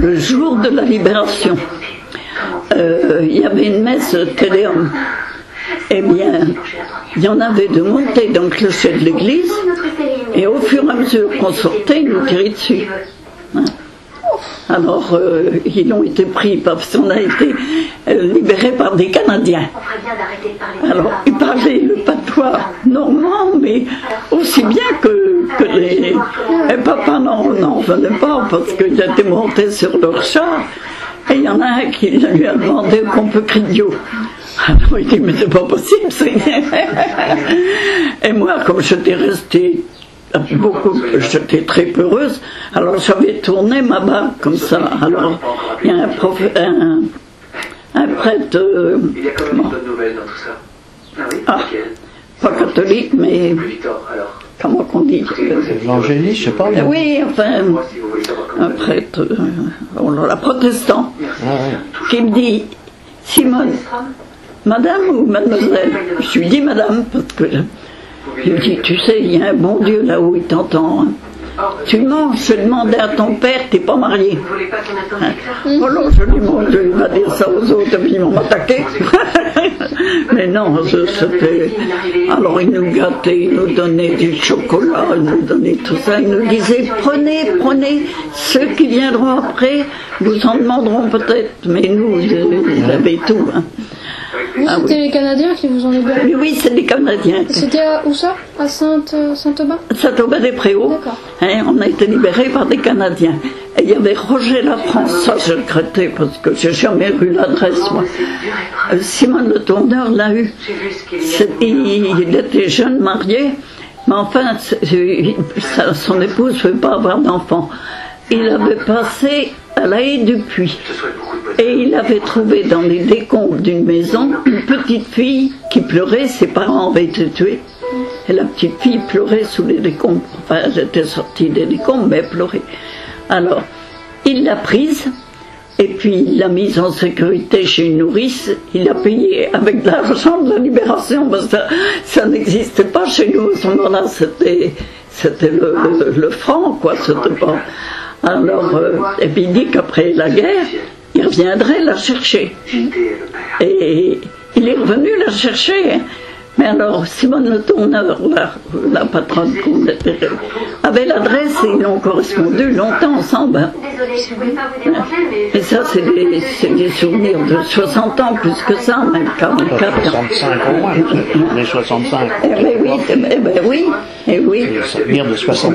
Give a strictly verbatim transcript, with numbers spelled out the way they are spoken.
le jour de la libération, euh, il y avait une messe Téléum. Eh bien, il y en avait de monter dans le clocher de l'église, et au fur et à mesure qu'on sortait, ils nous tiraient dessus. Hein. Alors, euh, ils ont été pris parce qu'on a été euh, libérés par des Canadiens. Alors, ils parlaient le patois normand, mais aussi bien que, que les... Et papa n'en venait pas parce qu'ils étaient montés sur leur char. Et il y en a un qui lui a demandé qu'on peut crier. Alors il dit, mais c'est pas possible, c'est... Et moi, comme j'étais restée beaucoup, j'étais très peureuse, alors j'avais tourné ma barbe comme ça. Alors, il y a un, prof, un, un prêtre... Euh, il y a quand même une bonne nouvelle dans tout ça. Ah oui, ah, pas catholique, mais... Comment qu'on dit Évangéliste, je sais pas. Mais... Oui, enfin, un prêtre, euh, la protestant, ah, ouais. Qui me dit, Simone, madame ou mademoiselle? Je lui dis madame, parce que je lui dis, tu sais, il y a un bon Dieu là-haut, il t'entend. Hein. Tu mens, je demandais à ton père, t'es pas marié. Hein. Oh non, je lui demande, je vais dire ça aux autres, et puis ils m'ont attaqué. Mais non, c'était... Alors ils nous gâtaient, ils nous donnaient du chocolat, ils nous donnaient tout ça, ils nous disaient, prenez, prenez, ceux qui viendront après, vous en demanderont peut-être, mais nous, ils avaient tout. Hein. Vous, ah, c'était oui. Les Canadiens qui vous ont libéré? Oui, oui, c'est les Canadiens. C'était où ça? À Saint-Aubin? Saint-Aubin-des-Préaux. Hein, on a été libérés par des Canadiens. Et il y avait Roger Lafrance, ça je regrettais parce que j'ai jamais eu l'adresse, moi. Euh, Simone Le Tourneur l'a eu. Il, il était jeune marié, mais enfin, sa, son épouse ne pouvait pas avoir d'enfant. Il avait passé à la haie du puits. Et il avait trouvé dans les décombres d'une maison une petite fille qui pleurait, ses parents avaient été tués. Et la petite fille pleurait sous les décombres. Enfin, elle était sortie des décombres, mais elle pleurait. Alors, il l'a prise, et puis il l'a mise en sécurité chez une nourrice. Il l'a payée avec de l'argent de la libération, parce que ça, ça n'existait pas chez nous à ce moment-là. C'était, c'était le, le, le franc, quoi. C'était pas... Alors, euh, et puis il dit qu'après la guerre, il reviendrait la chercher. Et il est revenu la chercher. Hein. Mais alors, Simone Le Tourneur, la, la patronne qu'on était, avait l'adresse et ils ont correspondu longtemps ensemble. Hein. Et ça, c'est des, c'est des souvenirs de soixante ans, plus que ça, même quarante-quatre ans. soixante-cinq au moins, les soixante-cinq. Eh ben oui, eh ben oui, eh oui. C'est des souvenirs de soixante.